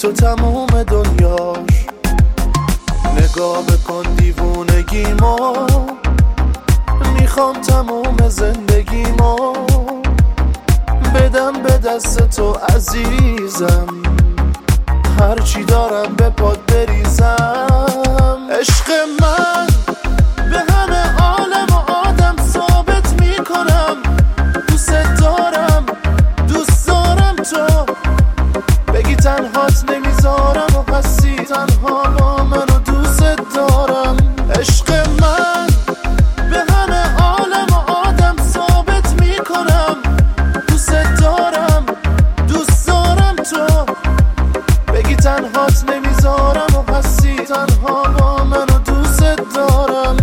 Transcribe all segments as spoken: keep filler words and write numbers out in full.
تو تموم دنیاش. نگاه بکن دیوونگیمو، میخوام تموم زندگیمو بدم به دست تو عزیزم، هرچی دارم به پات بریزم. عشق من به همه عالم و آدم ثابت میکنم، دوست دارم دوست دارم تو، بگی تنهات نمیذارم و هستی تنها با من و دوست دارم. عشق من به همه عالم و آدم ثابت میکنم، دوست دارم دوست دارم تو، بگی تنهات نمیذارم و هستی تنها با من و دوست دارم.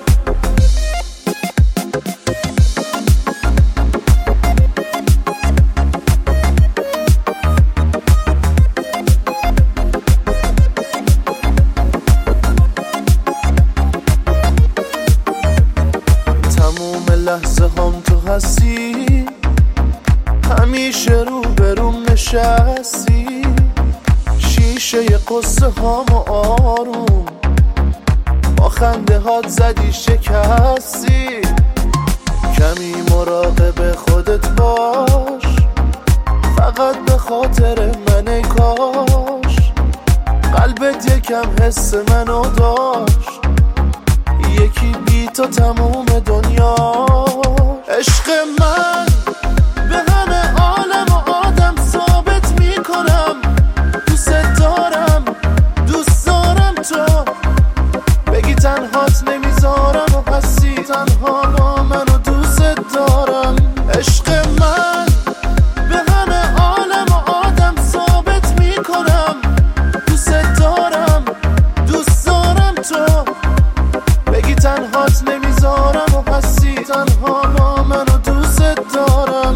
تموم لحظه هم تو هستی، همیشه رو بروم نشستی، شیشه قصه هامو آروم با خنده هات زدی شکستی. کمی مراقب خودت باش، فقط به خاطر من ای کاش قلبت یکم حس منو داشت، یکی بی تو تموم دنیا. عشق من به همه عالم و آدم ثابت میکنم، دوست دارم دوست دارم تو، بگی تنهات نمیذارم و هستی تنها با من و دوست دارم. عشق من به همه عالم و آدم ثابت میکنم، دوست دارم دوست دارم تو، بگی تنهات نمیذارم و هستی تنها با من و دوست دارم.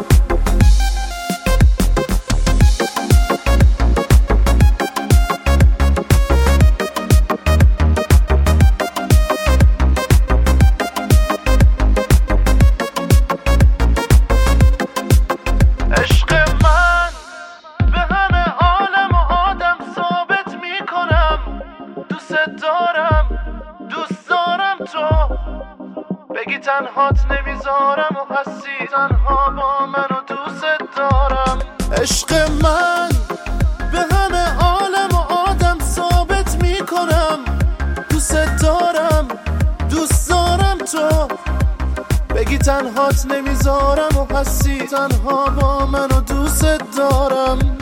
عشق من به همه عالم و آدم ثابت میکنم، دوست دارم دوست دارم تو، بگی تنهات نمیذارم و هستی تنها با من و دوست دارم. عشق من به همه عالم و آدم ثابت میکنم، دوست دارم دوست دارم تو، بگی تنهات نمیذارم و هستی تنها با من و دوست دارم.